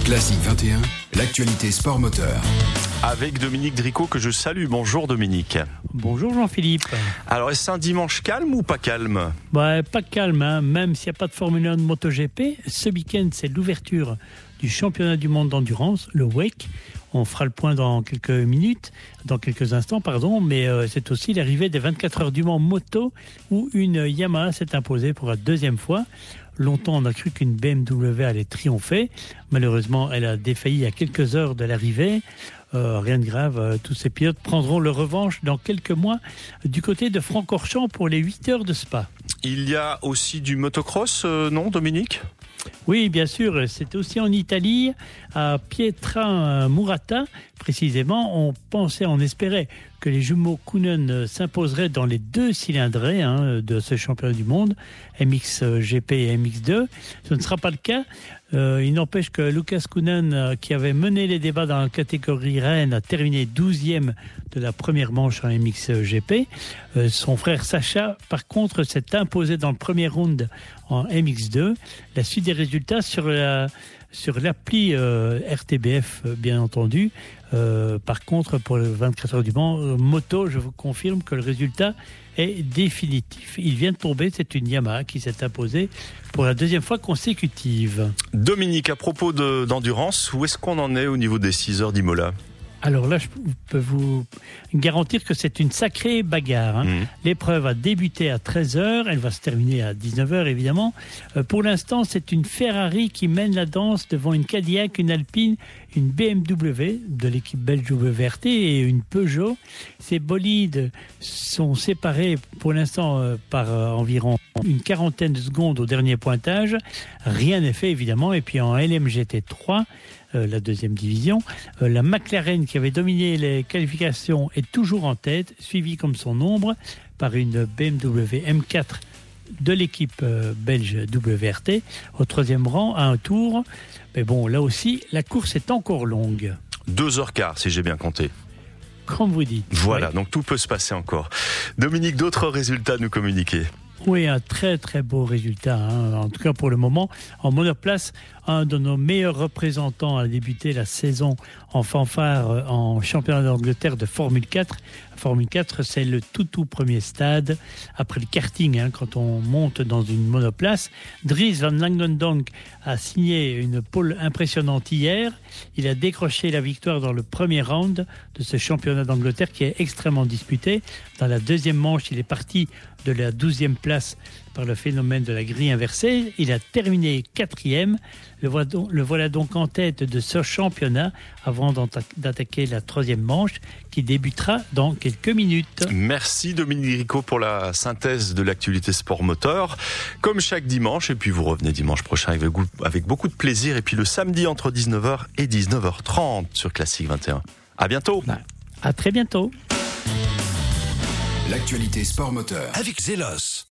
Classique 21, l'actualité sport moteur. Avec Dominique Dricot que je salue. Bonjour Dominique. Bonjour Jean-Philippe. Alors est-ce un dimanche calme ou pas calme ? Pas calme, hein. Même s'il n'y a pas de Formule 1 de MotoGP, ce week-end c'est l'ouverture du championnat du monde d'endurance, le WEC. On fera le point dans quelques instants, mais c'est aussi l'arrivée des 24 heures du Mans moto où une Yamaha s'est imposée pour la deuxième fois. Longtemps, on a cru qu'une BMW allait triompher. Malheureusement, elle a défailli à quelques heures de l'arrivée. Rien de grave, tous ces pilotes prendront leur revanche dans quelques mois du côté de Francorchamps pour les 8 heures de Spa. Il y a aussi du motocross, non Dominique ? Oui, bien sûr, c'était aussi en Italie, à Pietra Murata, précisément. On espérait que les jumeaux Kühnen s'imposeraient dans les deux cylindrés de ce championnat du monde, MXGP et MX2. Ce ne sera pas le cas. Il n'empêche que Lucas Kühnen, qui avait mené les débats dans la catégorie Rennes, a terminé 12e de la première manche en MXGP. Son frère Sacha, par contre, s'est imposé dans le premier round en MX2. La suite des résultats sur l'appli RTBF, bien entendu. Par contre, pour le 24 heures du Mans moto, je vous confirme que le résultat est définitif. Il vient de tomber, c'est une Yamaha qui s'est imposée pour la deuxième fois consécutive. Dominique, à propos d'endurance, où est-ce qu'on en est au niveau des 6 heures d'Imola ? Alors là, je peux vous garantir que c'est une sacrée bagarre. L'épreuve a débuté à 13h, elle va se terminer à 19h évidemment. Pour l'instant, c'est une Ferrari qui mène la danse devant une Cadillac, une Alpine, une BMW de l'équipe belge WRT et une Peugeot. Ces bolides sont séparés pour l'instant par environ une quarantaine de secondes au dernier pointage. Rien n'est fait évidemment. Et puis en LMGT3, la deuxième division, la McLaren qui avait dominé les qualifications est toujours en tête, suivie comme son ombre par une BMW M4 de l'équipe belge WRT au troisième rang à un tour. Mais bon, là aussi, la course est encore longue. 2h15 si j'ai bien compté. Comme vous dites. Voilà, oui. donc tout peut se passer encore. Dominique, d'autres résultats à nous communiquer ? Oui, un très très beau résultat, en tout cas pour le moment. En monoplace, un de nos meilleurs représentants a débuté la saison en fanfare en championnat d'Angleterre de Formule 4. Formule 4, c'est le tout premier stade après le karting, quand on monte dans une monoplace. Dries Van Langendonk a signé une pole impressionnante hier. Il a décroché la victoire dans le premier round de ce championnat d'Angleterre qui est extrêmement disputé. Dans la deuxième manche, il est parti de la 12e place par le phénomène de la grille inversée. Il a terminé 4e. Le voilà donc en tête de ce championnat avant d'attaquer la 3e manche qui débutera dans quelques minutes. Merci Dominique Dricot pour la synthèse de l'actualité sport moteur. Comme chaque dimanche, et puis vous revenez dimanche prochain avec beaucoup de plaisir. Et puis le samedi entre 19h et 19h30 sur Classique 21. À bientôt. À très bientôt. L'actualité sport moteur. Avec Zelos.